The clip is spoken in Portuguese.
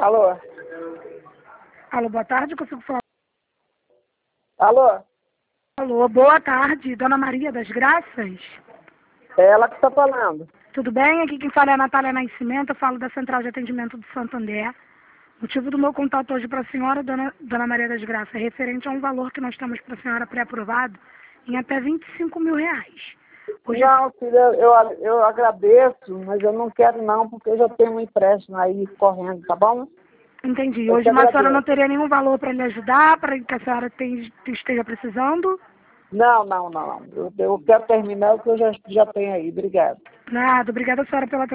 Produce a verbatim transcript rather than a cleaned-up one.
Alô? Alô, boa tarde, consigo falar? Alô? Alô, boa tarde, Dona Maria das Graças. É ela que está falando. Tudo bem? Aqui quem fala é a Natália Nascimento, eu falo da Central de Atendimento do Santander. O motivo do meu contato hoje para a senhora, Dona, Dona Maria das Graças, é referente a um valor que nós temos para a senhora pré-aprovado em até vinte e cinco mil reais. Hoje... Não, filha, eu, eu agradeço, mas eu não quero não, porque eu já tenho um empréstimo aí correndo, tá bom? Entendi. Eu Hoje te a senhora não agradeço. teria nenhum valor para lhe ajudar, para que a senhora tem, esteja precisando? Não, não, não, não. Eu, eu quero terminar o que eu já, já tenho aí. Obrigado. Nada. Obrigada, senhora, pela